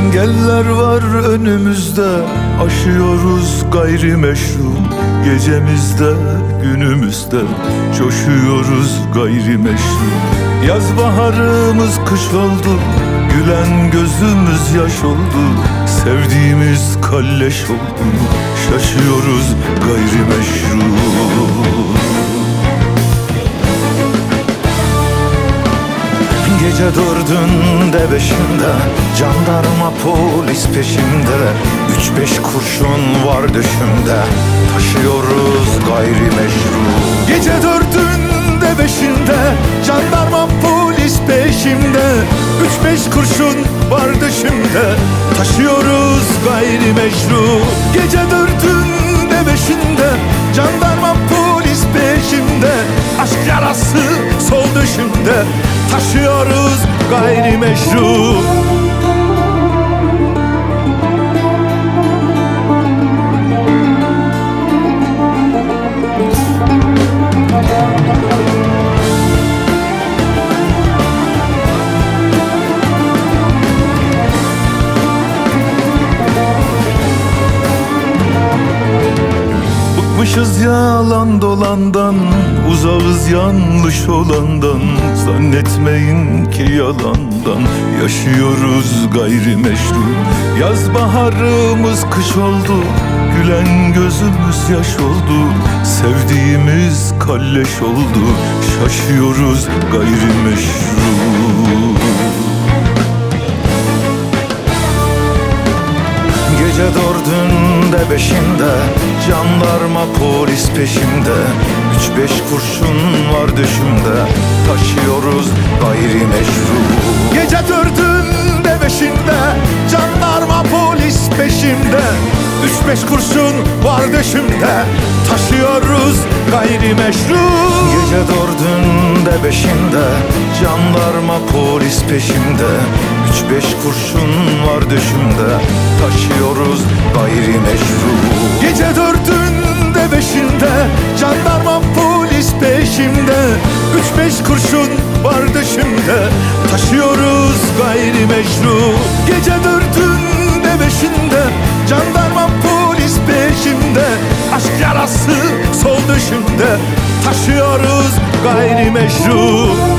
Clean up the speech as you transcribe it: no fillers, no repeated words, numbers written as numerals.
Engeller var önümüzde, aşıyoruz gayrimeşru. Gecemizde, günümüzde coşuyoruz gayrimeşru. Yaz baharımız kış oldu, gülen gözümüz yaş oldu. Sevdiğimiz kalleş oldu, şaşıyoruz gayrimeşru. Gece dördünde beşinde jandarma polis peşimde. 3-5 kurşun var düşümde, taşıyoruz gayrimeşru. Gece dördünde beşinde jandarma polis peşimde. 3-5 kurşun var düşümde, taşıyoruz gayrimeşru. Gece dördünde beşinde jandarma polis peşimde. Aşk yarası sol düşümde, taşıyoruz gayrimeşru. Bıkmışız yalan dolandan, uzağız yanlış olandan. Zannetmeyin ki yalandan yaşıyoruz gayrimeşru. Yaz baharımız kış oldu, gülen gözümüz yaş oldu. Sevdiğimiz kalleş oldu, şaşıyoruz gayrimeşru. Gece dördünde beşinde jandarma polis peşimde. 3-5 kurşun var düşümde, taşıyoruz gayrimeşru. Gece dördünde beşinde jandarma polis peşimde. 3-5 kurşun var düşümde, taşıyoruz gayrimeşru. Gece dördünde beşinde jandarma polis peşimde. 3-5 kurşun var düşümde, taşıyoruz gayrimeşru. Gece dördünde beşinde jandarma polis peşimde. 3-5 kurşun var düşümde, taşıyoruz gayrimeşru. Gece dördünde beşinde jandarma polis peşimde. Aşk yarası sol düşümde, taşıyoruz gayrimeşru.